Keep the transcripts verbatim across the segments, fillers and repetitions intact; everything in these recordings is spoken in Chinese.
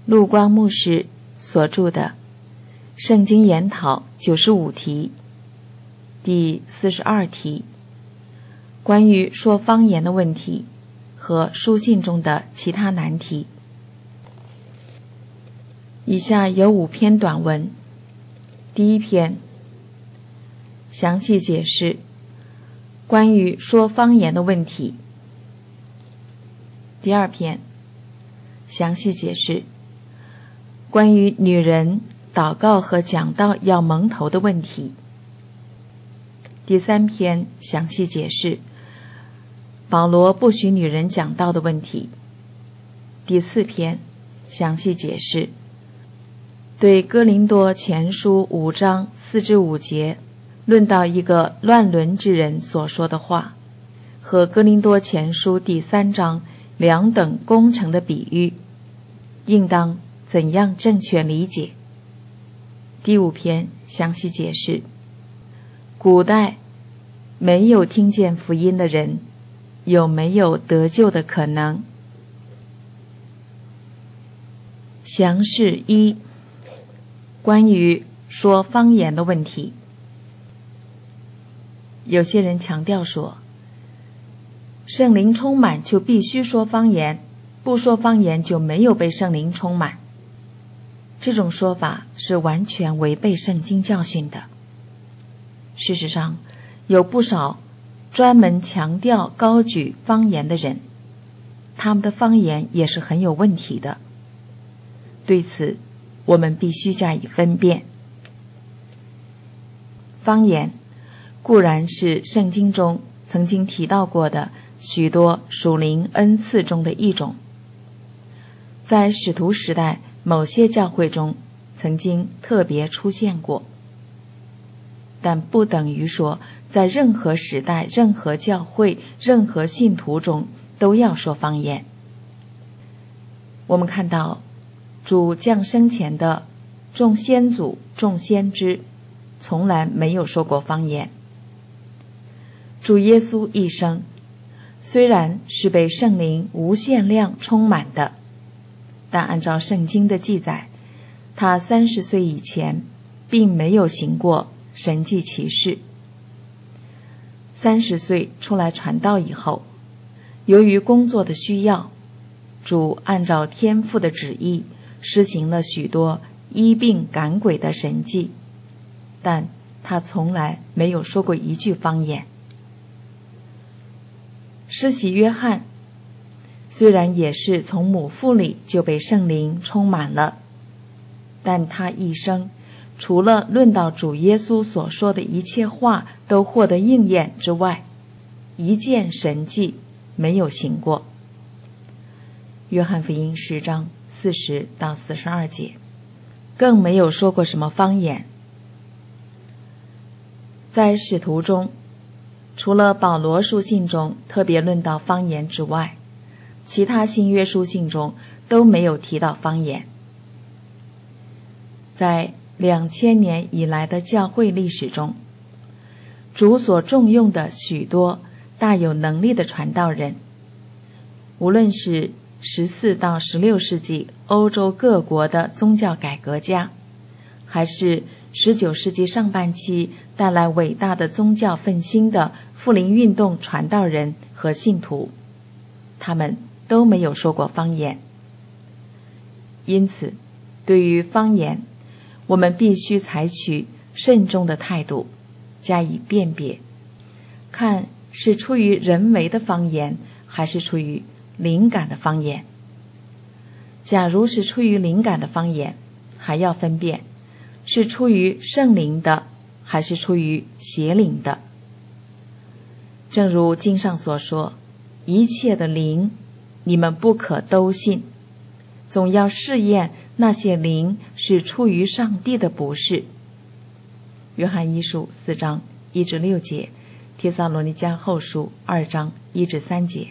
陆光牧师所著的《圣经研讨九十五题》第四十二题，关于说方言的问题和书信中的其他难题。以下有五篇短文。第一篇，详细解释关于说方言的问题。第二篇，详细解释关于女人祷告和讲道要蒙头的问题。第三篇，详细解释保罗不许女人讲道的问题。第四篇，详细解释对哥林多前书五章四至五节论到一个乱伦之人所说的话，和哥林多前书第三章两等工程的比喻，应当怎样正确理解。第五篇，详细解释古代没有听见福音的人有没有得救的可能。详释一，关于说方言的问题。有些人强调说，圣灵充满就必须说方言，不说方言就没有被圣灵充满。这种说法是完全违背圣经教训的。事实上，有不少专门强调高举方言的人，他们的方言也是很有问题的。对此，我们必须加以分辨。方言固然是圣经中曾经提到过的许多属灵恩赐中的一种，在使徒时代某些教会中曾经特别出现过，但不等于说在任何时代、任何教会、任何信徒中都要说方言。我们看到主降生前的众先祖、众先知从来没有说过方言。主耶稣一生虽然是被圣灵无限量充满的，但按照圣经的记载，他三十岁以前并没有行过神迹奇事。三十岁出来传道以后，由于工作的需要，主按照天父的旨意施行了许多医病赶鬼的神迹，但他从来没有说过一句方言。施洗约翰虽然也是从母腹里就被圣灵充满了，但他一生除了论到主耶稣所说的一切话都获得应验之外，一件神迹没有行过。约翰福音十章四十到四十二节，更没有说过什么方言。在使徒中，除了保罗书信中特别论到方言之外，其他新约书信中都没有提到方言。在两千年以来的教会历史中，主所重用的许多大有能力的传道人，无论是十四到十六世纪欧洲各国的宗教改革家，还是十九世纪上半期带来伟大的宗教奋兴的复临运动传道人和信徒，他们都没有说过方言。因此，对于方言，我们必须采取慎重的态度，加以辨别，看是出于人为的方言，还是出于灵感的方言。假如是出于灵感的方言，还要分辨是出于圣灵的，还是出于邪灵的。正如经上所说，一切的灵，你们不可都信，总要试验那些灵是出于上帝的不是。约翰一书四章一至六节，帖撒罗尼迦后书二章一至三节。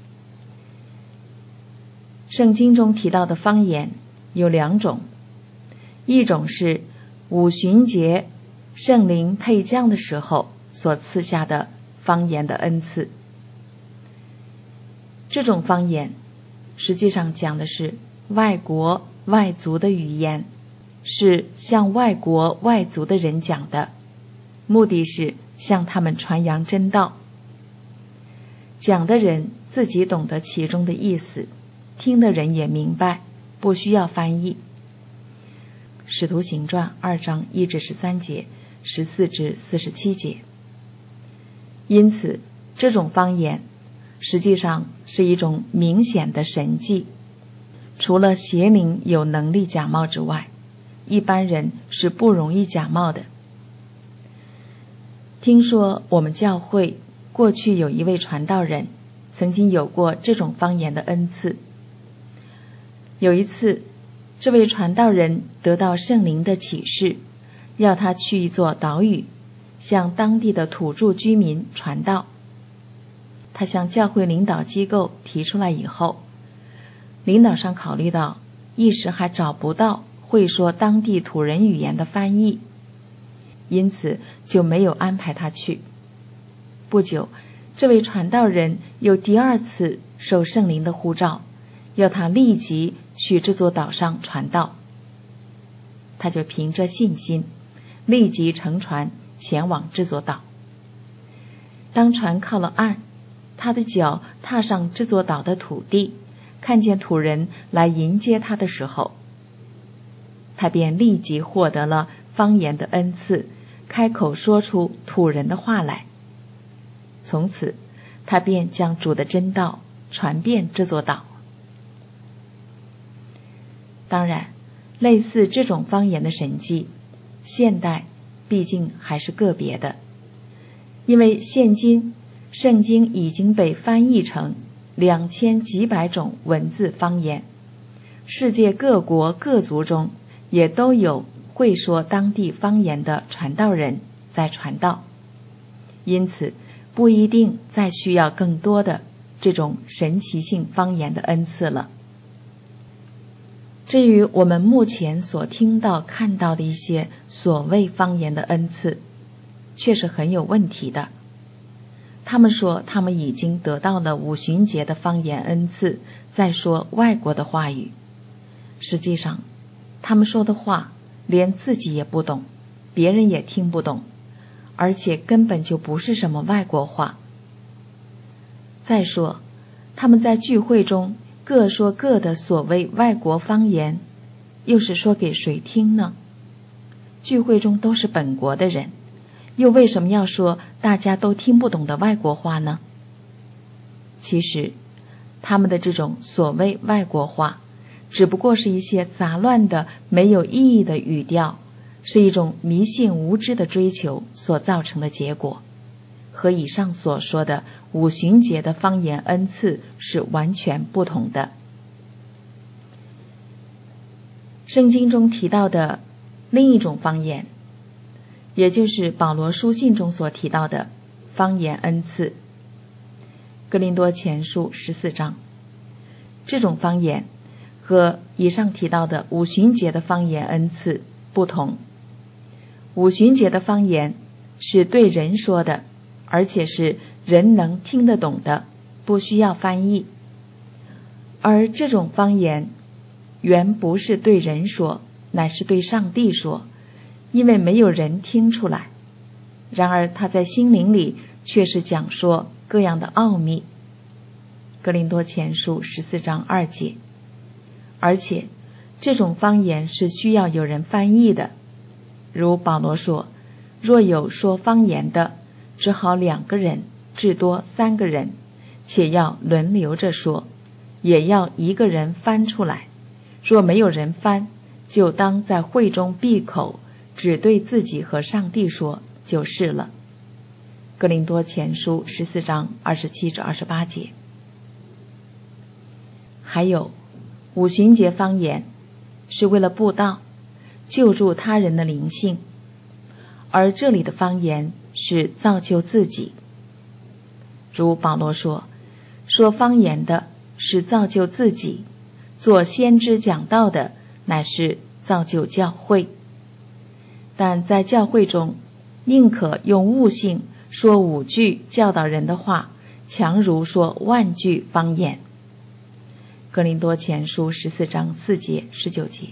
圣经中提到的方言有两种，一种是五旬节圣灵配降的时候所赐下的方言的恩赐。这种方言实际上讲的是外国外族的语言，是向外国外族的人讲的，目的是向他们传扬真道。讲的人自己懂得其中的意思，听的人也明白，不需要翻译。使徒行传二章一至十三节，十四至四十七节。因此，这种方言实际上是一种明显的神迹。除了邪灵有能力假冒之外，一般人是不容易假冒的。听说我们教会过去有一位传道人，曾经有过这种方言的恩赐。有一次，这位传道人得到圣灵的启示，要他去一座岛屿，向当地的土著居民传道。他向教会领导机构提出来以后，领导上考虑到一时还找不到会说当地土人语言的翻译，因此就没有安排他去。不久，这位传道人又第二次受圣灵的呼召，要他立即去这座岛上传道。他就凭着信心立即乘船前往这座岛。当船靠了岸，他的脚踏上这座岛的土地，看见土人来迎接他的时候，他便立即获得了方言的恩赐，开口说出土人的话来。从此，他便将主的真道传遍这座岛。当然，类似这种方言的神迹，现代毕竟还是个别的，因为现今圣经已经被翻译成两千几百种文字方言，世界各国各族中也都有会说当地方言的传道人在传道，因此不一定再需要更多的这种神奇性方言的恩赐了。至于我们目前所听到看到的一些所谓方言的恩赐，却是很有问题的。他们说他们已经得到了五旬节的方言恩赐，在说外国的话语。实际上，他们说的话连自己也不懂，别人也听不懂，而且根本就不是什么外国话。再说，他们在聚会中各说各的所谓外国方言，又是说给谁听呢？聚会中都是本国的人，又为什么要说大家都听不懂的外国话呢？其实，他们的这种所谓外国话，只不过是一些杂乱的、没有意义的语调，是一种迷信无知的追求所造成的结果，和以上所说的五旬节的方言恩赐是完全不同的。圣经中提到的另一种方言，也就是保罗书信中所提到的方言恩赐，哥林多前书十四章。这种方言和以上提到的五旬节的方言恩赐不同。五旬节的方言是对人说的，而且是人能听得懂的，不需要翻译。而这种方言原不是对人说，乃是对上帝说，因为没有人听出来。然而他在心灵里却是讲说各样的奥秘。哥林多前书十四章二节。而且这种方言是需要有人翻译的，如保罗说，若有说方言的，只好两个人，至多三个人，且要轮流着说，也要一个人翻出来。若没有人翻，就当在会中闭口，只对自己和上帝说就是了。哥林多前书十四章二十七至二十八节。还有五旬节方言是为了布道，救助他人的灵性，而这里的方言是造就自己。如保罗说，说方言的是造就自己，做先知讲道的乃是造就教会。但在教会中，宁可用悟性说五句教导人的话，强如说万句方言。 哥林多前书十四章四节十九节。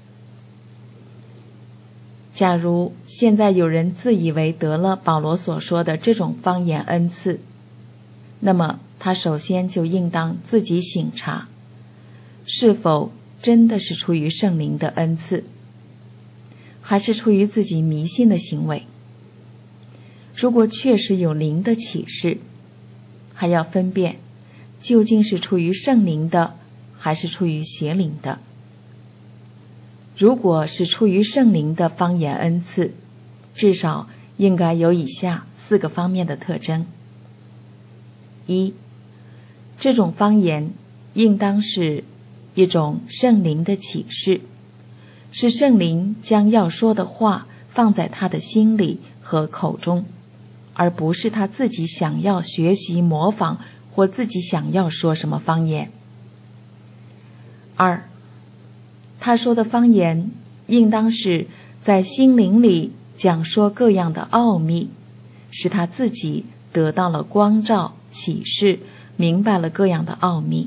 假如现在有人自以为得了保罗所说的这种方言恩赐，那么他首先就应当自己省察，是否真的是出于圣灵的恩赐，还是出于自己迷信的行为。如果确实有灵的启示，还要分辨究竟是出于圣灵的，还是出于邪灵的。如果是出于圣灵的方言恩赐，至少应该有以下四个方面的特征。一，这种方言应当是一种圣灵的启示，是圣灵将要说的话放在他的心里和口中，而不是他自己想要学习模仿或自己想要说什么方言。二，他说的方言应当是在心灵里讲说各样的奥秘，使他自己得到了光照启示，明白了各样的奥秘。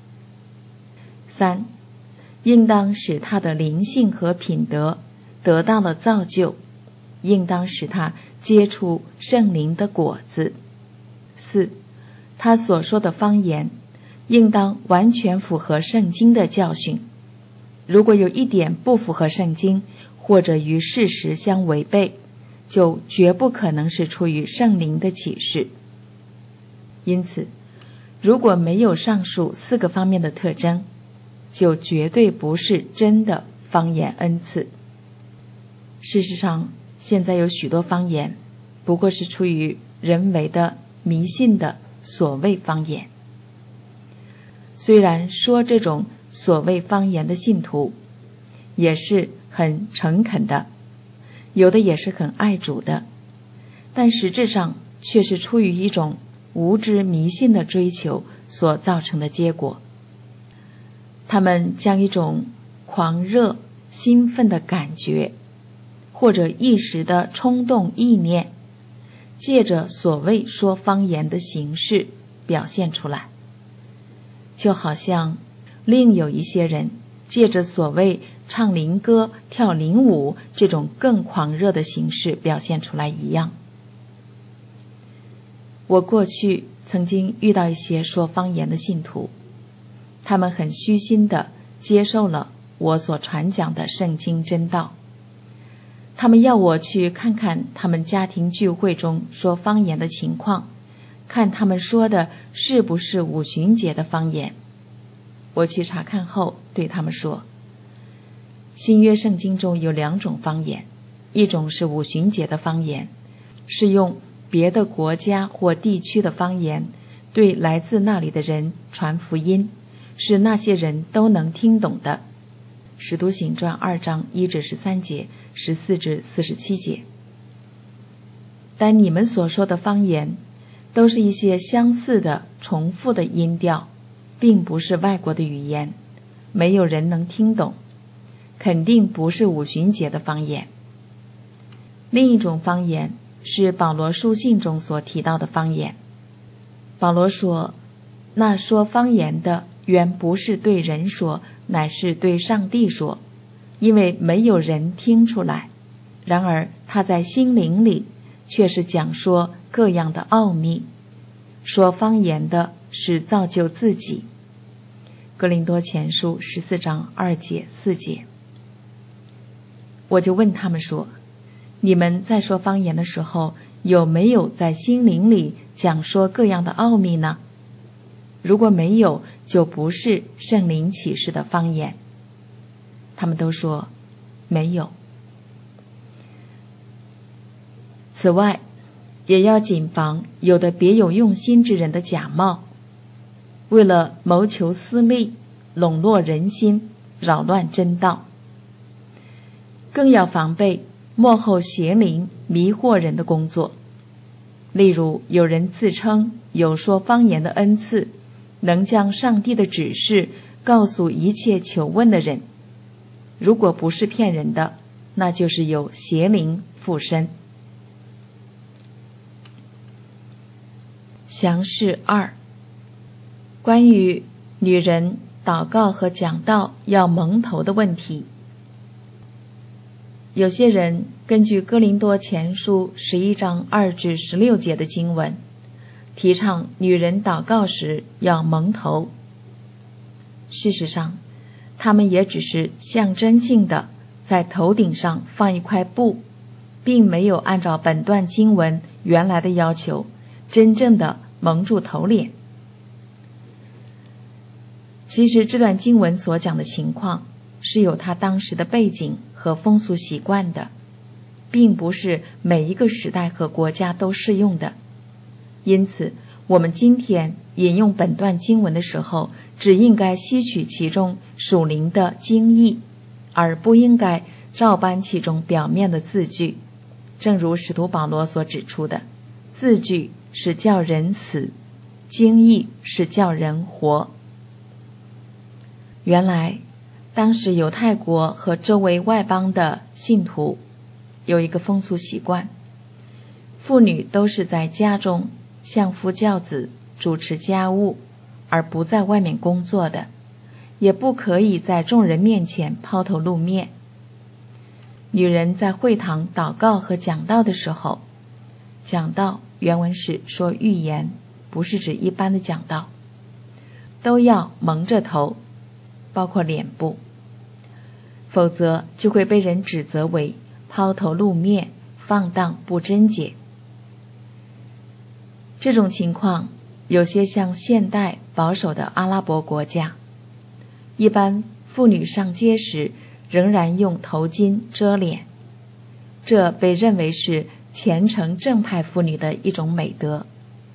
三，应当使他的灵性和品德得到了造就，应当使他结出圣灵的果子。四，他所说的方言应当完全符合圣经的教训，如果有一点不符合圣经，或者与事实相违背，就绝不可能是出于圣灵的启示。因此，如果没有上述四个方面的特征，就绝对不是真的方言恩赐。事实上，现在有许多方言不过是出于人为的迷信的所谓方言。虽然说这种所谓方言的信徒也是很诚恳的，有的也是很爱主的，但实质上却是出于一种无知迷信的追求所造成的结果。他们将一种狂热兴奋的感觉，或者一时的冲动意念，借着所谓说方言的形式表现出来，就好像另有一些人借着所谓唱灵歌跳灵舞这种更狂热的形式表现出来一样。我过去曾经遇到一些说方言的信徒，他们很虚心地接受了我所传讲的圣经真道。他们要我去看看他们家庭聚会中说方言的情况，看他们说的是不是五旬节的方言。我去查看后对他们说，新约圣经中有两种方言，一种是五旬节的方言，是用别的国家或地区的方言对来自那里的人传福音，是那些人都能听懂的。使徒行传二章一至十三节，十四至四十七节。但你们所说的方言都是一些相似的重复的音调，并不是外国的语言，没有人能听懂，肯定不是五旬节的方言。另一种方言是保罗书信中所提到的方言。保罗说，那说方言的原不是对人说，乃是对上帝说，因为没有人听出来。然而他在心灵里却是讲说各样的奥秘。说方言的是造就自己。哥林多前书十四章二节四节。我就问他们说，你们在说方言的时候，有没有在心灵里讲说各样的奥秘呢？如果没有，就不是圣灵启示的方言。他们都说没有。此外，也要谨防有的别有用心之人的假冒，为了谋求私利，笼络人心，扰乱真道。更要防备末后邪灵迷惑人的工作。例如，有人自称有说方言的恩赐，能将上帝的指示告诉一切求问的人。如果不是骗人的，那就是有邪灵附身。详释二，关于女人祷告和讲道要蒙头的问题。有些人根据哥林多前书十一章二至十六节的经文，提倡女人祷告时要蒙头。事实上，他们也只是象征性的在头顶上放一块布，并没有按照本段经文原来的要求真正的蒙住头脸。其实这段经文所讲的情况是有它当时的背景和风俗习惯的，并不是每一个时代和国家都适用的。因此我们今天引用本段经文的时候，只应该吸取其中属灵的经义，而不应该照搬其中表面的字句。正如使徒保罗所指出的，字句是叫人死，经义是叫人活。原来当时犹太国和周围外邦的信徒有一个风俗习惯，妇女都是在家中相夫教子，主持家务，而不在外面工作的，也不可以在众人面前抛头露面。女人在会堂祷告和讲道的时候，讲道原文是说预言，不是指一般的讲道，都要蒙着头，包括脸部，否则就会被人指责为抛头露面、放荡不贞洁。这种情况有些像现代保守的阿拉伯国家，一般妇女上街时仍然用头巾遮脸，这被认为是虔诚正派妇女的一种美德。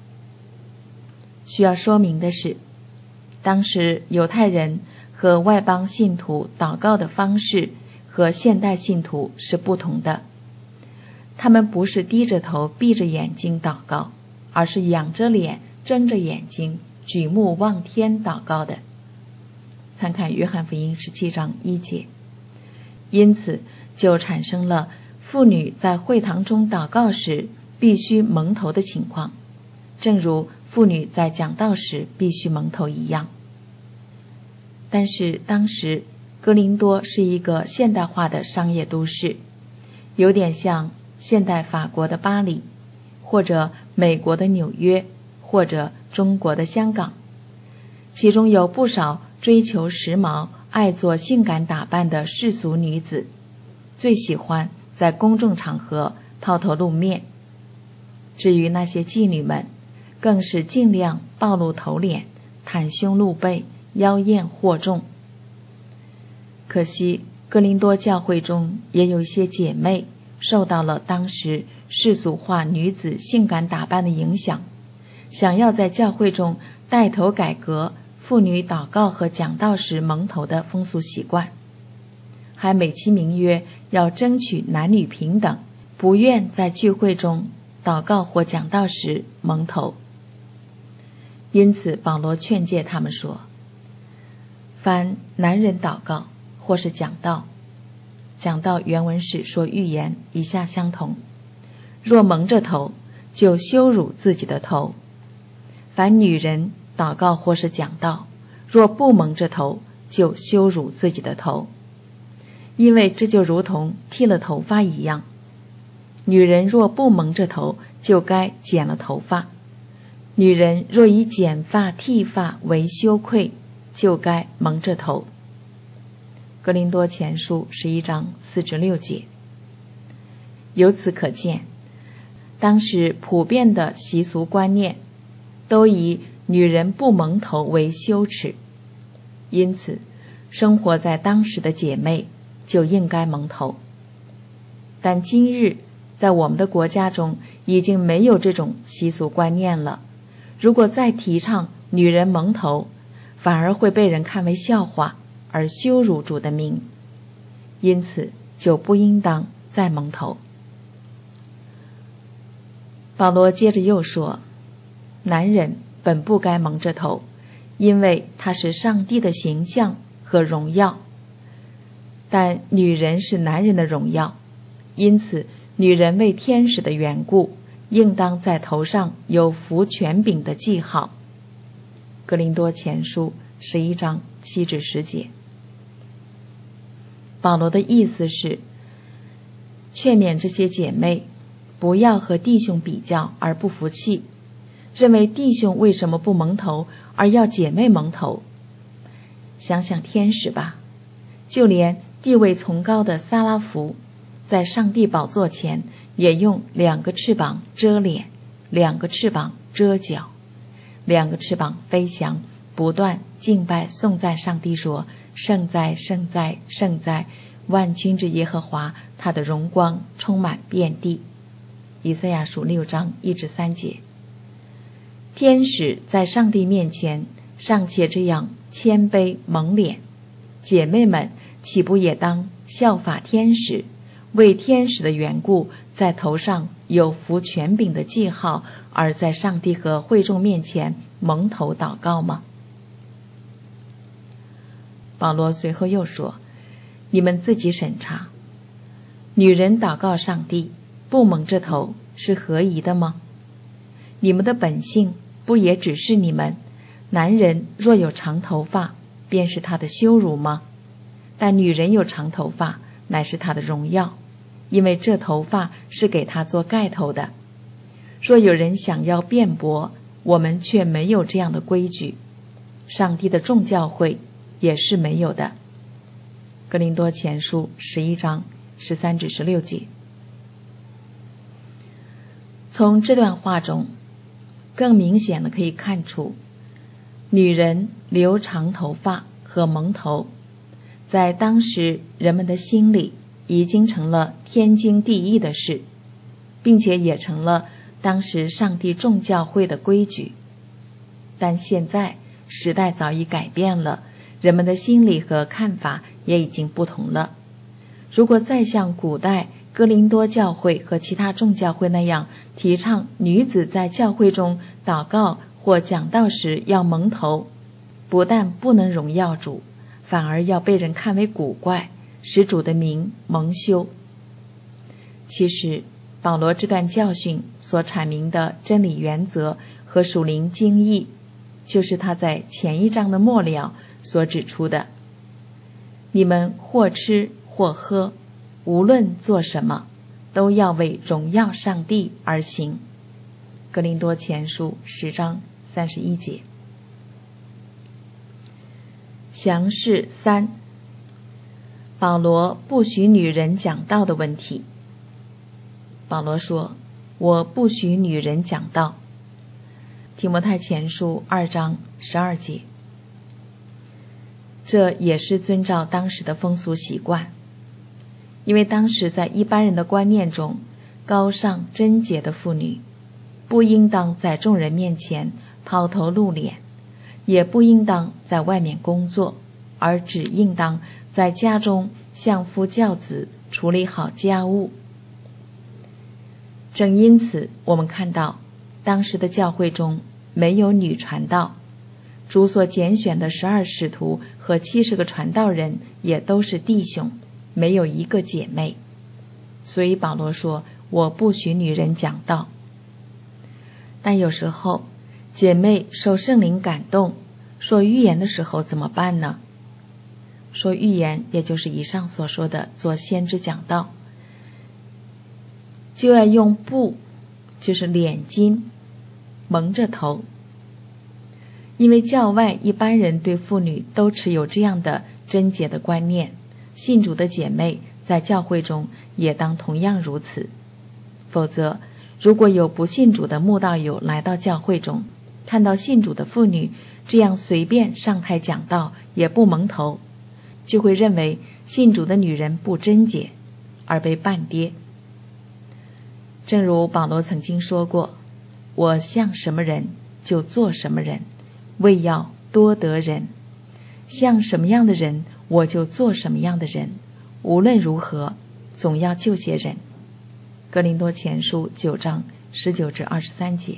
需要说明的是，当时犹太人和外邦信徒祷告的方式和现代信徒是不同的，他们不是低着头闭着眼睛祷告，而是仰着脸睁着眼睛举目望天祷告的。参看约翰福音十七章一节。因此就产生了妇女在会堂中祷告时必须蒙头的情况，正如妇女在讲道时必须蒙头一样。但是当时哥林多是一个现代化的商业都市，有点像现代法国的巴黎，或者美国的纽约，或者中国的香港。其中有不少追求时髦、爱做性感打扮的世俗女子，最喜欢在公众场合抛头露面。至于那些妓女们，更是尽量暴露头脸，袒胸露背，妖艳惑众。可惜哥林多教会中也有一些姐妹受到了当时世俗化女子性感打扮的影响，想要在教会中带头改革妇女祷告和讲道时蒙头的风俗习惯，还美其名曰要争取男女平等，不愿在聚会中祷告或讲道时蒙头。因此保罗劝诫他们说，凡男人祷告或是讲道，讲道原文是说预言，以下相同，若蒙着头，就羞辱自己的头；凡女人祷告或是讲道，若不蒙着头，就羞辱自己的头。因为这就如同剃了头发一样，女人若不蒙着头，就该剪了头发；女人若以剪发剃发为羞愧，就该蒙着头。哥林多前书十一章四至六节。由此可见，当时普遍的习俗观念都以女人不蒙头为羞耻，因此生活在当时的姐妹就应该蒙头。但今日在我们的国家中已经没有这种习俗观念了，如果再提倡女人蒙头，反而会被人看为笑话，而羞辱主的名，因此就不应当再蒙头。保罗接着又说，男人本不该蒙着头，因为他是上帝的形象和荣耀，但女人是男人的荣耀，因此女人为天使的缘故，应当在头上有服权柄的记号。 哥林多前书十一章七至十节。保罗的意思是劝勉这些姐妹不要和弟兄比较而不服气，认为弟兄为什么不蒙头而要姐妹蒙头。想想天使吧，就连地位崇高的撒拉弗在上帝宝座前也用两个翅膀遮脸，两个翅膀遮脚，两个翅膀飞翔，不断敬拜颂赞上帝，说圣哉圣哉圣哉，万军之耶和华，他的荣光充满遍地。以赛亚书六章一至三节。天使在上帝面前尚且这样谦卑蒙脸，姐妹们岂不也当效法天使，为天使的缘故在头上有服权柄的记号，而在上帝和会众面前蒙头祷告吗？保罗随后又说，你们自己审查，女人祷告上帝不蒙着头是合宜的吗？你们的本性不也只是你们男人若有长头发便是他的羞辱吗？但女人有长头发乃是他的荣耀，因为这头发是给他做盖头的。若有人想要辩驳，我们却没有这样的规矩，上帝的众教会也是没有的。哥林多前书十一章十三至十六节。从这段话中更明显的可以看出，女人留长头发和蒙头在当时人们的心里已经成了天经地义的事，并且也成了当时上帝众教会的规矩。但现在时代早已改变了，人们的心理和看法也已经不同了。如果再像古代哥林多教会和其他众教会那样提倡女子在教会中祷告或讲道时要蒙头，不但不能荣耀主，反而要被人看为古怪，使主的名蒙羞。其实保罗这段教训所阐明的真理原则和属灵经义，就是他在前一章的末了所指出的，你们或吃或喝，无论做什么，都要为荣耀上帝而行。哥林多前书十章三十一节。详释三，保罗不许女人讲道的问题。保罗说，我不许女人讲道。提摩太前书二章十二节。这也是遵照当时的风俗习惯，因为当时在一般人的观念中，高尚贞洁的妇女不应当在众人面前抛头露脸，也不应当在外面工作，而只应当在家中相夫教子，处理好家务。正因此，我们看到当时的教会中没有女传道，主所拣选的十二使徒和七十个传道人也都是弟兄，没有一个姐妹。所以保罗说，我不许女人讲道。但有时候姐妹受圣灵感动说预言的时候怎么办呢？说预言也就是以上所说的做先知讲道，就要用布，就是脸巾蒙着头。因为教外一般人对妇女都持有这样的贞洁的观念，信主的姐妹在教会中也当同样如此。否则如果有不信主的慕道友来到教会中，看到信主的妇女这样随便上台讲道也不蒙头，就会认为信主的女人不贞洁，而被半跌。正如保罗曾经说过，我像什么人就做什么人，为要多得人，像什么样的人我就做什么样的人，无论如何总要救些人。哥林多前书九章十九至二十三节。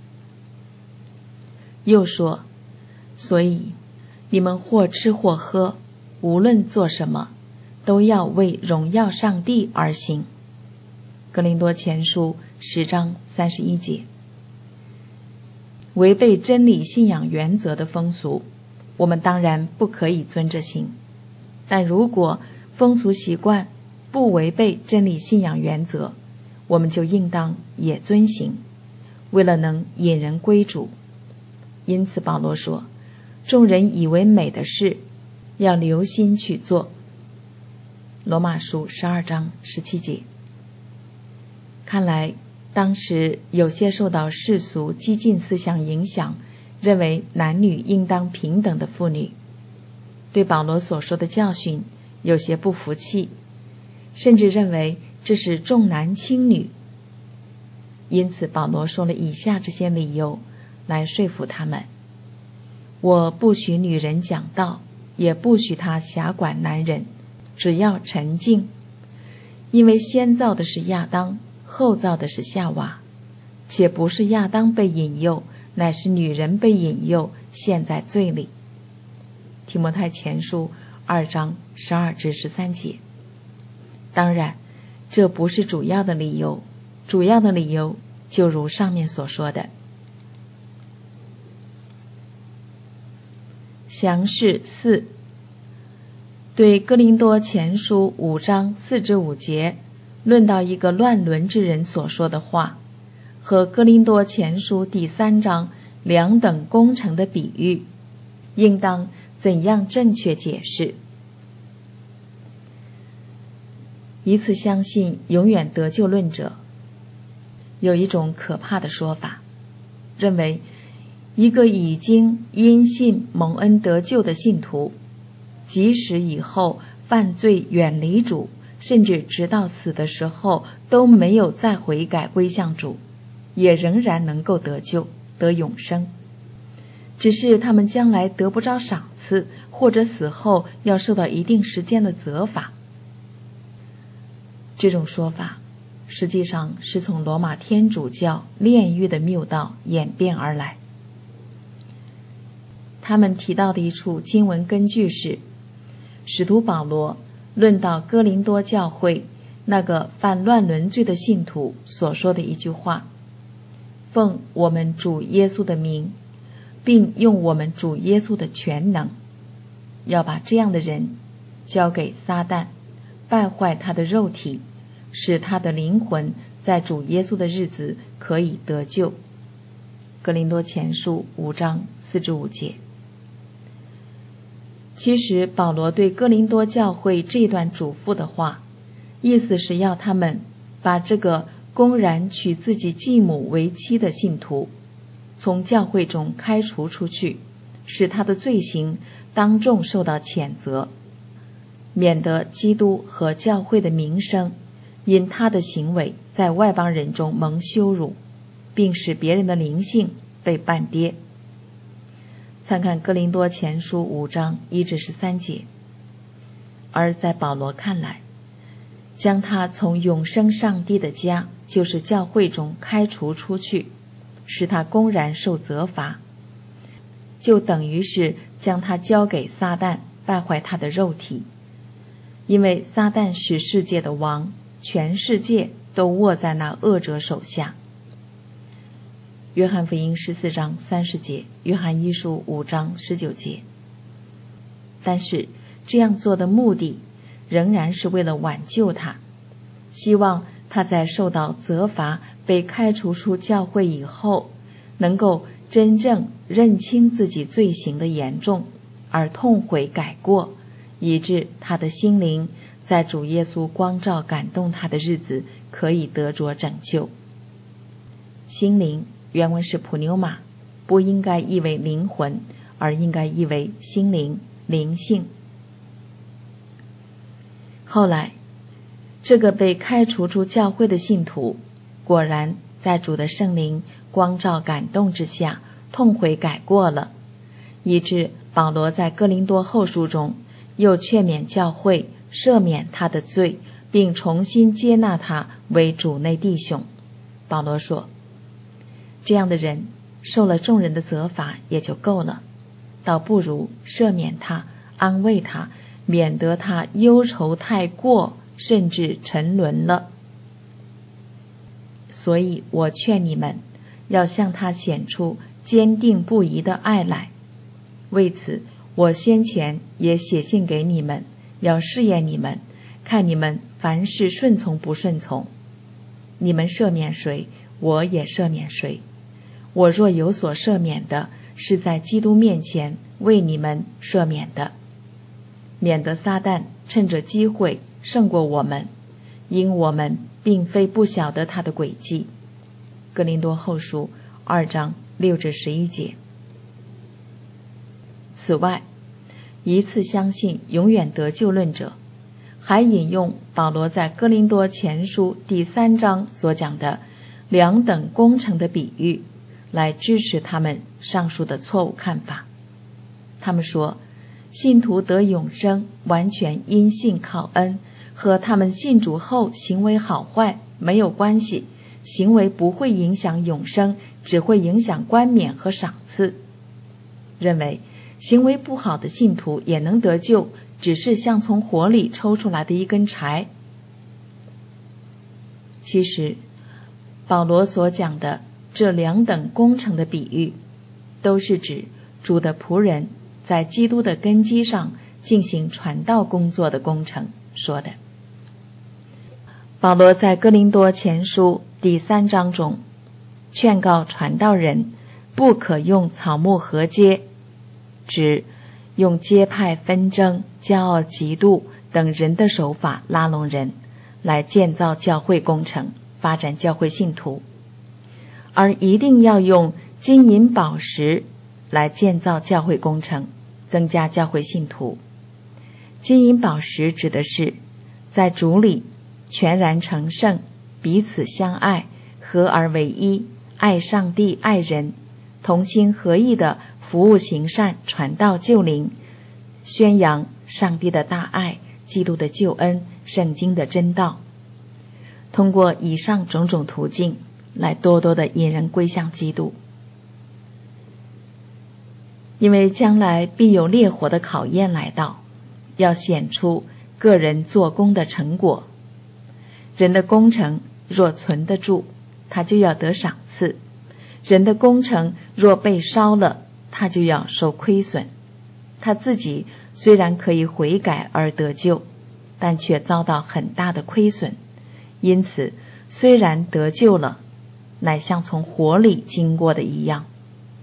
又说，所以你们或吃或喝，无论做什么，都要为荣耀上帝而行。哥林多前书十章三十一节。 违背真理信仰原则的风俗，我们当然不可以遵着行。但如果风俗习惯不违背真理信仰原则，我们就应当也遵行，为了能引人归主。因此保罗说，众人以为美的事，要留心去做。罗马书十二章十七节。看来当时有些受到世俗激进思想影响，认为男女应当平等的妇女，对保罗所说的教训有些不服气，甚至认为这是重男轻女。因此保罗说了以下这些理由来说服他们：我不许女人讲道，也不许她辖管男人，只要沉静。因为先造的是亚当，后造的是夏娃，且不是亚当被引诱，乃是女人被引诱，陷在罪里。提摩太前书二章十二至十三节。当然，这不是主要的理由，主要的理由就如上面所说的。详释四，对哥林多前书五章四至五节论到一个乱伦之人所说的话，和哥林多前书第三章两等工程的比喻，应当怎样正确解释？以此相信永远得救论者有一种可怕的说法，认为一个已经因信蒙恩得救的信徒，即使以后犯罪远离主，甚至直到死的时候都没有再悔改归向主，也仍然能够得救得永生，只是他们将来得不着赏赐，或者死后要受到一定时间的责罚。这种说法实际上是从罗马天主教炼狱的谬道演变而来。他们提到的一处经文根据是使徒保罗论到哥林多教会那个犯乱伦罪的信徒所说的一句话：奉我们主耶稣的名，并用我们主耶稣的全能，要把这样的人交给撒旦，败坏他的肉体，使他的灵魂在主耶稣的日子可以得救。哥林多前书五章四至五节。其实保罗对哥林多教会这段嘱咐的话，意思是要他们把这个公然娶自己继母为妻的信徒从教会中开除出去，使他的罪行当众受到谴责，免得基督和教会的名声因他的行为在外邦人中蒙羞辱，并使别人的灵性被绊跌。参看哥林多前书五章一至十三节。而在保罗看来，将他从永生上帝的家，就是教会中开除出去，使他公然受责罚，就等于是将他交给撒旦，败坏他的肉体。因为撒旦是世界的王，全世界都握在那恶者手下。约翰福音十四章三十节，约翰一书五章十九节。但是这样做的目的仍然是为了挽救他，希望他在受到责罚被开除出教会以后，能够真正认清自己罪行的严重，而痛悔改过，以致他的心灵在主耶稣光照感动他的日子可以得着拯救。心灵原文是普纽马，不应该译为灵魂，而应该译为心灵、灵性。后来这个被开除出教会的信徒，果然在主的圣灵光照感动之下痛悔改过了，以致保罗在哥林多后书中又劝勉教会赦免他的罪，并重新接纳他为主内弟兄。保罗说，这样的人受了众人的责罚也就够了，倒不如赦免他，安慰他，免得他忧愁太过，甚至沉沦了。所以我劝你们要向他显出坚定不移的爱来。为此，我先前也写信给你们，要试验你们，看你们凡事顺从不顺从。你们赦免谁，我也赦免谁。我若有所赦免的，是在基督面前为你们赦免的，免得撒旦趁着机会胜过我们，因我们并非不晓得他的诡计。哥林多后书二章六至十一节。此外，一次相信永远得救论者还引用保罗在哥林多前书第三章所讲的两等工程的比喻，来支持他们上述的错误看法。他们说，信徒得永生完全因信靠恩，和他们信主后行为好坏没有关系，行为不会影响永生，只会影响冠冕和赏赐。认为行为不好的信徒也能得救，只是像从火里抽出来的一根柴。其实保罗所讲的这两等工程的比喻，都是指主的仆人在基督的根基上进行传道工作的工程说的。保罗在哥林多前书第三章中劝告传道人不可用草木合接，指用结派纷争、骄傲嫉妒等人的手法拉拢人，来建造教会工程，发展教会信徒，而一定要用金银宝石来建造教会工程，增加教会信徒。金银宝石指的是在主里全然成圣，彼此相爱，合而为一，爱上帝爱人，同心合意的服务行善，传道救灵，宣扬上帝的大爱，基督的救恩，圣经的真道。通过以上种种途径来多多的引人归向基督。因为将来必有烈火的考验来到，要显出个人做工的成果。人的工程若存得住，他就要得赏赐；人的工程若被烧了，他就要受亏损。他自己虽然可以悔改而得救，但却遭到很大的亏损。因此，虽然得救了，乃像从火里经过的一样。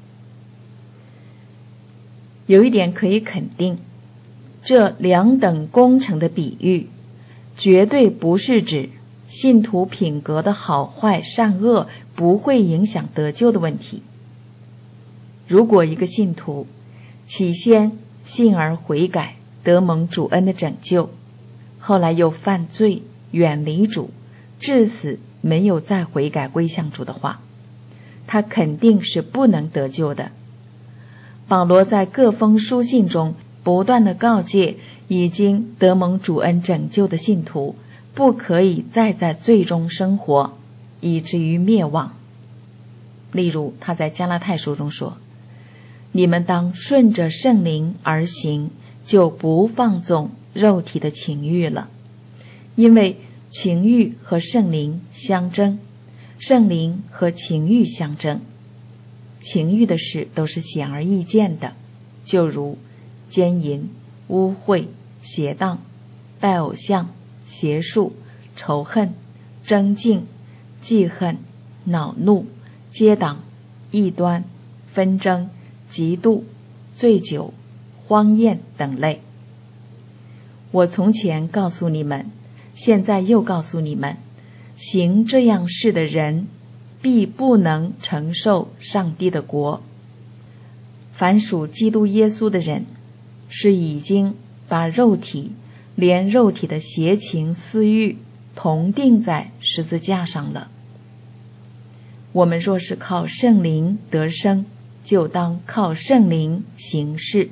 有一点可以肯定，这两等工程的比喻绝对不是指信徒品格的好坏善恶不会影响得救的问题。如果一个信徒起先信而悔改，得蒙主恩的拯救，后来又犯罪远离主，至死没有再悔改归向主的话，他肯定是不能得救的。保罗在各封书信中不断地告诫已经得蒙主恩拯救的信徒，不可以再在罪中生活，以至于灭亡。例如他在加拉太书中说，你们当顺着圣灵而行，就不放纵肉体的情欲了。因为情欲和圣灵相争，圣灵和情欲相争。情欲的事都是显而易见的，就如奸淫、污秽、邪荡、拜偶像、邪术、仇恨、争竞、记恨、恼怒、结党、异端、纷争、嫉妒、醉酒、荒宴等类。我从前告诉你们，现在又告诉你们，行这样事的人必不能承受上帝的国。凡属基督耶稣的人，是已经把肉体连肉体的邪情私欲同钉在十字架上了。我们若是靠圣灵得生，就当靠圣灵行事。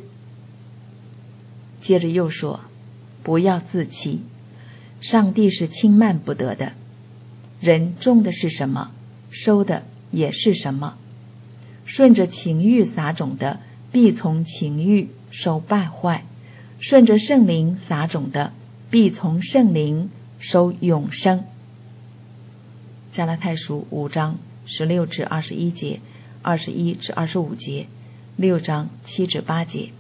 接着又说，不要自欺，上帝是轻慢不得的。人种的是什么，收的也是什么。顺着情欲撒种的，必从情欲收败坏；顺着圣灵撒种的，必从圣灵收永生。加拉太书五章十六至二十一节， 二十一至二十五节，六章七至八节。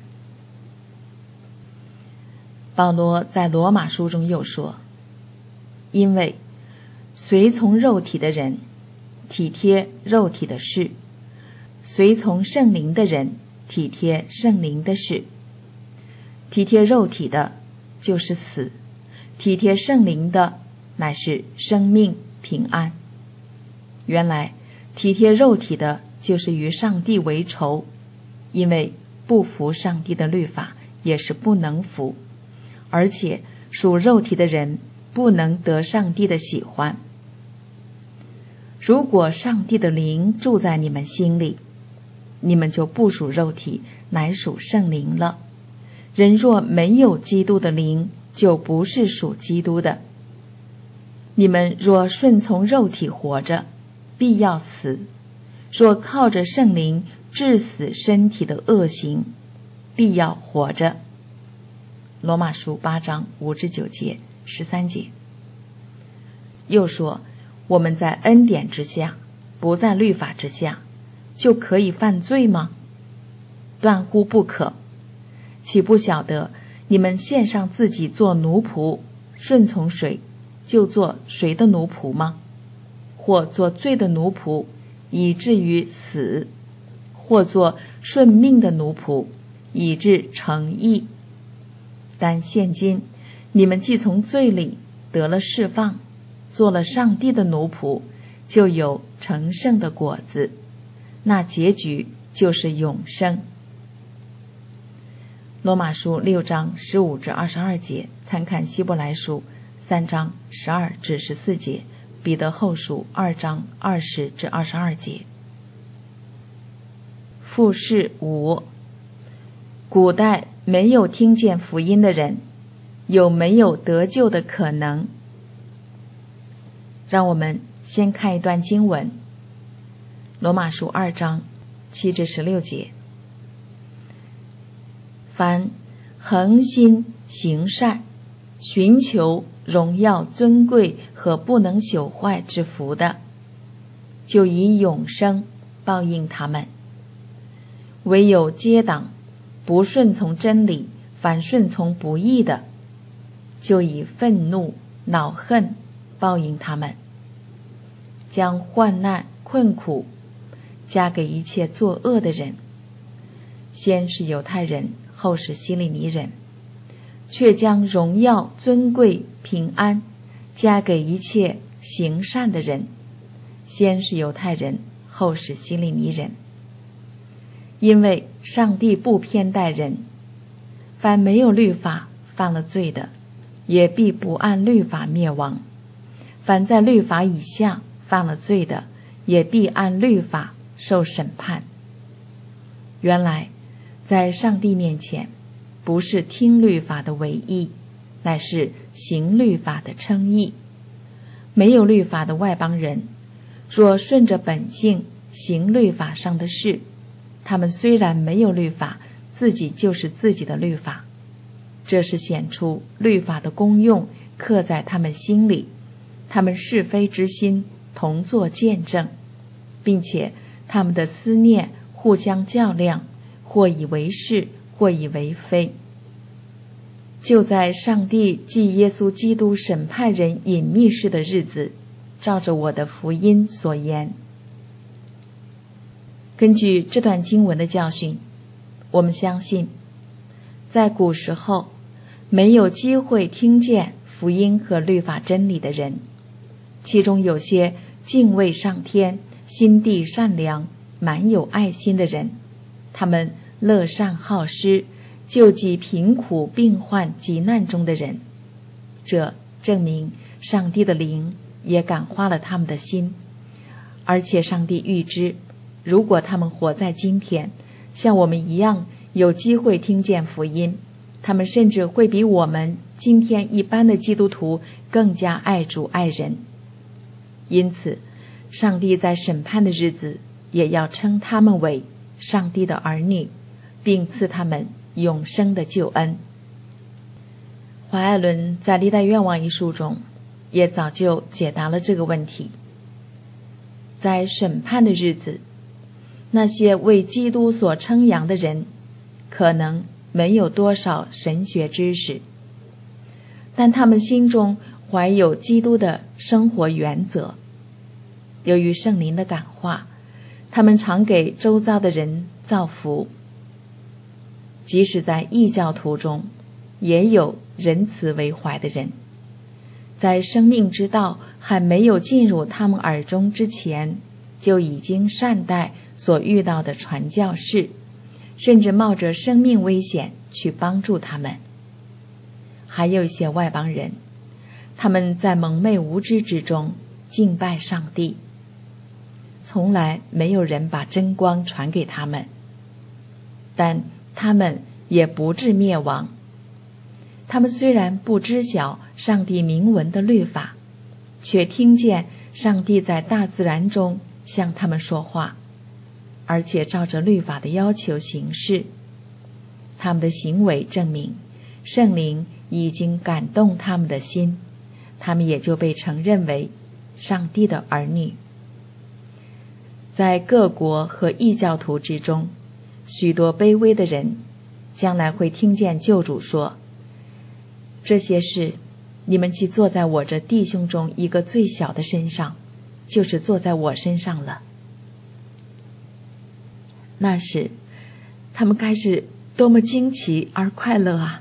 保罗在罗马书中又说，因为随从肉体的人体贴肉体的事，随从圣灵的人体贴圣灵的事。体贴肉体的就是死，体贴圣灵的乃是生命平安。原来体贴肉体的就是与上帝为仇，因为不服上帝的律法也是不能服，而且属肉体的人不能得上帝的喜欢。如果上帝的灵住在你们心里，你们就不属肉体，乃属圣灵了。人若没有基督的灵，就不是属基督的。你们若顺从肉体活着，必要死；若靠着圣灵治死身体的恶行，必要活着。罗马书八章五至九节、十三节。又说，我们在恩典之下，不在律法之下，就可以犯罪吗？断乎不可。岂不晓得你们献上自己做奴仆，顺从谁，就做谁的奴仆吗？或做罪的奴仆，以至于死；或做顺命的奴仆，以致成义。但现今你们既从罪里得了释放，做了上帝的奴仆，就有成圣的果子，那结局就是永生。罗马书六章十五至二十二节，参看希伯来书三章十二至十四节，彼得后书二章二十至二十二节。复示五，古代没有听见福音的人，有没有得救的可能？让我们先看一段经文，罗马书二章七至十六节。凡恒心行善，寻求荣耀尊贵和不能朽坏之福的，就以永生报应他们；唯有结党不顺从真理，反顺从不义的，就以愤怒恼恨报应他们，将患难困苦加给一切作恶的人。先是犹太人，后是希利尼人，却将荣耀尊贵平安加给一切行善的人。先是犹太人，后是希利尼人。因为上帝不偏待人，凡没有律法犯了罪的，也必不按律法灭亡；凡在律法以下犯了罪的，也必按律法受审判。原来在上帝面前，不是听律法的为义，乃是行律法的称义。没有律法的外邦人，若顺着本性行律法上的事，他们虽然没有律法，自己就是自己的律法。这是显出律法的功用刻在他们心里，他们是非之心同作见证，并且他们的思念互相较量，或以为是，或以为非。就在上帝记耶稣基督审判人隐秘事的日子，照着我的福音所言。根据这段经文的教训，我们相信，在古时候没有机会听见福音和律法真理的人，其中有些敬畏上天、心地善良、满有爱心的人，他们乐善好施，救济贫苦病患急难中的人。这证明上帝的灵也感化了他们的心，而且上帝预知，如果他们活在今天，像我们一样有机会听见福音，他们甚至会比我们今天一般的基督徒更加爱主爱人。因此上帝在审判的日子也要称他们为上帝的儿女，并赐他们永生的救恩。怀艾伦在《历代愿望》一书中也早就解答了这个问题。在审判的日子， 那些为基督所称扬的人，可能没有多少神学知识，但他们心中怀有基督的生活原则。由于圣灵的感化，他们常给周遭的人造福。即使在异教徒中，也有仁慈为怀的人，在生命之道还没有进入他们耳中之前，就已经善待所遇到的传教士，甚至冒着生命危险去帮助他们。还有一些外邦人，他们在蒙昧无知之中敬拜上帝，从来没有人把真光传给他们，但他们也不致灭亡。他们虽然不知晓上帝明文的律法，却听见上帝在大自然中向他们说话，而且照着律法的要求行事。他们的行为证明圣灵已经感动他们的心，他们也就被承认为上帝的儿女。在各国和异教徒之中，许多卑微的人将来会听见救主说，这些事你们既坐在我这弟兄中一个最小的身上，就是坐在我身上了。那时他们该是多么惊奇而快乐啊！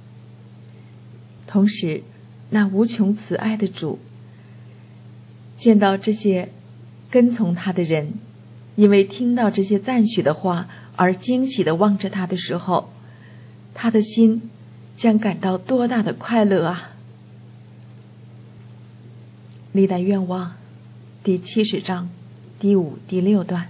同时那无穷慈爱的主见到这些跟从他的人因为听到这些赞许的话而惊喜地望着他的时候，他的心将感到多大的快乐啊！历代愿望第七十章第五、第六段，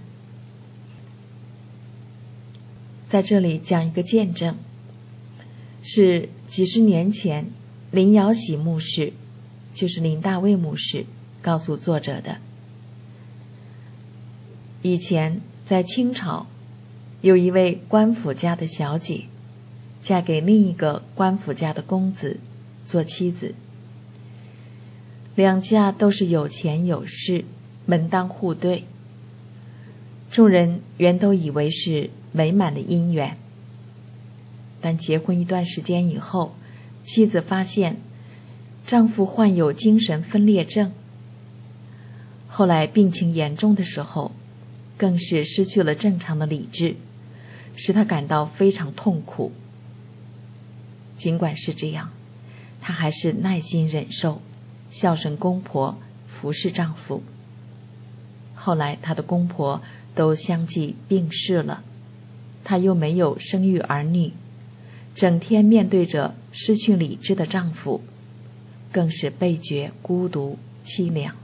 在这里讲一个见证，是几十年前林尧喜牧师，就是林大卫牧师告诉作者的。以前在清朝，有一位官府家的小姐嫁给另一个官府家的公子做妻子，两家都是有钱有势，门当户对，众人原都以为是美满的姻缘。但结婚一段时间以后，妻子发现丈夫患有精神分裂症，后来病情严重的时候，更是失去了正常的理智，使她感到非常痛苦。尽管是这样，她还是耐心忍受，孝顺公婆，服侍丈夫。后来她的公婆都相继病逝了，她又没有生育儿女，整天面对着失去理智的丈夫，更是倍觉孤独凄凉。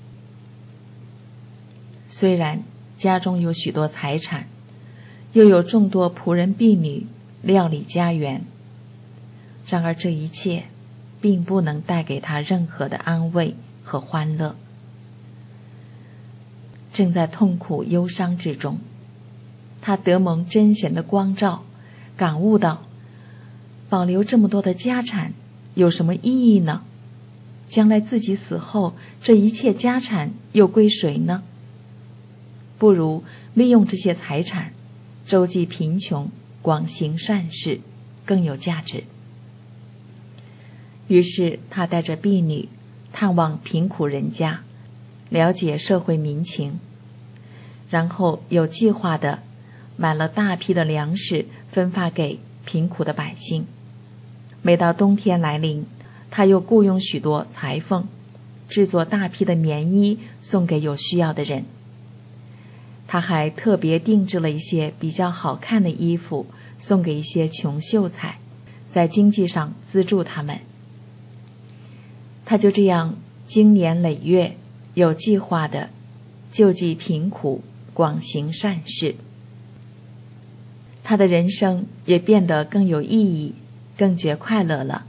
虽然家中有许多财产，又有众多仆人婢女料理家园，然而这一切并不能带给她任何的安慰和欢乐。正在痛苦忧伤之中，她得蒙真神的光照，感悟到保留这么多的家产有什么意义呢？将来自己死后，这一切家产又归谁呢？不如利用这些财产周济贫穷，广行善事，更有价值。于是他带着婢女探望贫苦人家，了解社会民情，然后有计划地买了大批的粮食分发给贫苦的百姓。每到冬天来临，他又雇佣许多裁缝制作大批的棉衣送给有需要的人。他还特别定制了一些比较好看的衣服送给一些穷秀才，在经济上资助他们。他就这样经年累月有计划地救济贫苦，广行善事。他的人生也变得更有意义，更觉快乐了。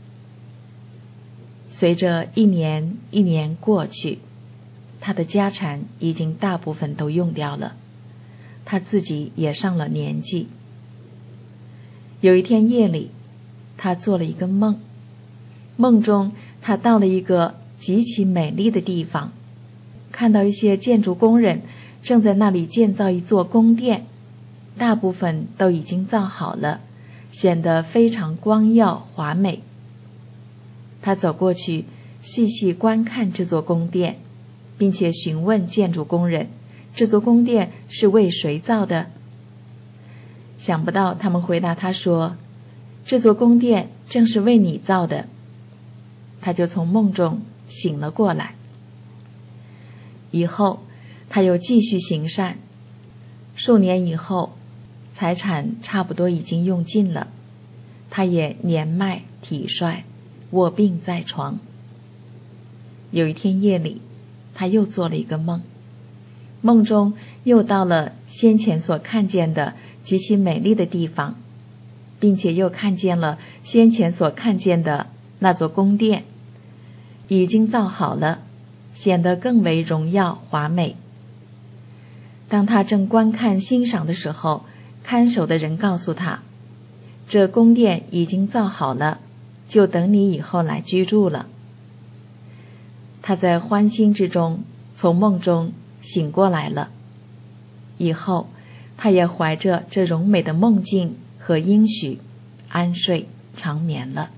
随着一年一年过去，他的家产已经大部分都用掉了，他自己也上了年纪。有一天夜里，他做了一个梦，梦中他到了一个极其美丽的地方，看到一些建筑工人正在那里建造一座宫殿，大部分都已经造好了，显得非常光耀华美。他走过去，细细观看这座宫殿，并且询问建筑工人，这座宫殿是为谁造的？想不到他们回答他说，这座宫殿正是为你造的。他就从梦中醒了过来。以后他又继续行善，数年以后，财产差不多已经用尽了，他也年迈体衰，卧病在床。有一天夜里，他又做了一个梦，梦中又到了先前所看见的极其美丽的地方，并且又看见了先前所看见的那座宫殿，已经造好了，显得更为荣耀华美。当他正观看欣赏的时候，看守的人告诉他，这宫殿已经造好了，就等你以后来居住了。他在欢欣之中从梦中醒过来了。以后他也怀着这荣美的梦境和应许安睡长眠了。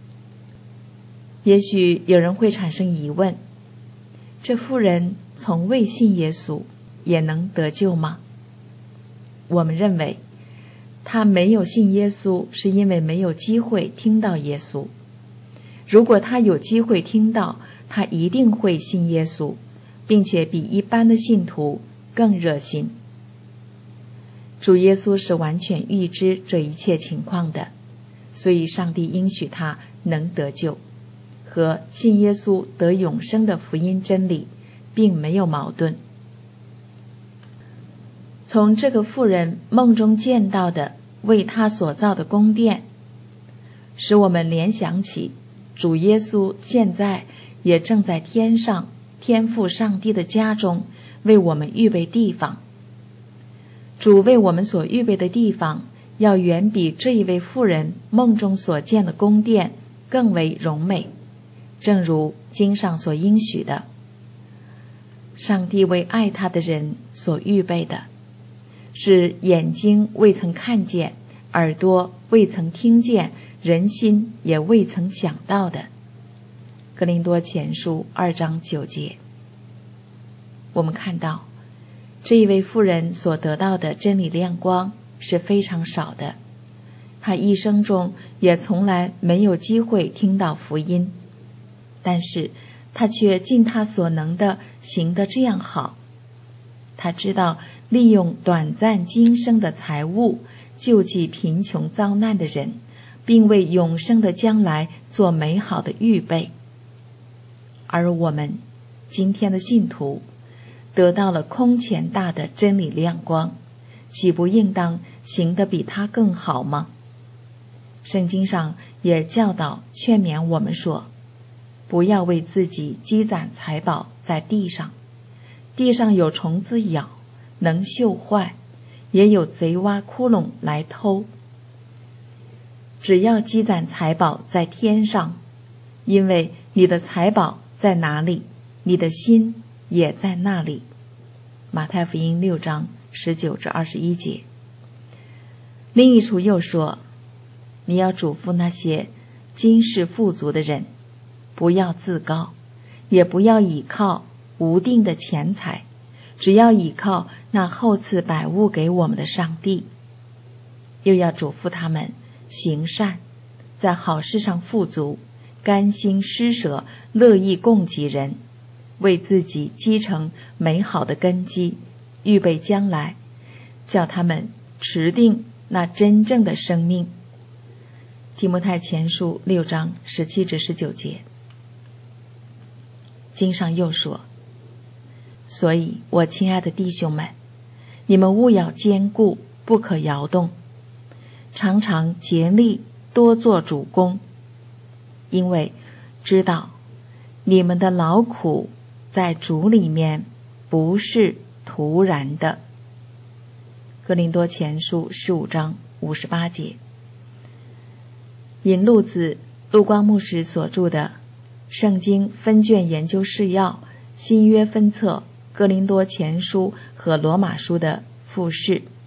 也许有人会产生疑问，这妇人从未信耶稣也能得救吗？我们认为她没有信耶稣是因为没有机会听到耶稣。如果她有机会听到，她一定会信耶稣，并且比一般的信徒更热心。主耶稣是完全预知这一切情况的，所以上帝应许他能得救，和信耶稣得永生的福音真理并没有矛盾。从这个妇人梦中见到的为他所造的宫殿，使我们联想起主耶稣现在也正在天上天父上帝的家中为我们预备地方。主为我们所预备的地方要远比这一位妇人梦中所见的宫殿更为荣美，正如经上所应许的，上帝为爱他的人所预备的，是眼睛未曾看见，耳朵未曾听见，人心也未曾想到的。哥林多前书二章九节。我们看到这一位妇人所得到的真理亮光是非常少的，她一生中也从来没有机会听到福音，但是她却尽她所能的行得这样好。她知道利用短暂今生的财物救济贫穷遭难的人，并为永生的将来做美好的预备。而我们今天的信徒得到了空前大的真理亮光，岂不应当行得比他更好吗？圣经上也教导劝勉我们说，不要为自己积攒财宝在地上，地上有虫子咬，能锈坏，也有贼挖窟窿来偷。只要积攒财宝在天上，因为你的财宝在哪里，你的心也在那里。马太福音六章十九至二十一节。另一处又说，你要嘱咐那些今世富足的人，不要自高，也不要倚靠无定的钱财，只要倚靠那厚赐百物给我们的上帝。又要嘱咐他们行善，在好事上富足，甘心施舍，乐意供给人，为自己积成美好的根基，预备将来，叫他们持定那真正的生命。提摩太前书六章十七至十九节。经上又说，所以我亲爱的弟兄们，你们务要坚固，不可摇动，常常竭力多做主工，因为知道你们的劳苦在主里面不是徒然的。哥林多前书十五章五十八节。引路子陆光牧师所著的《圣经分卷研究释要新约分册哥林多前书和罗马书的复释。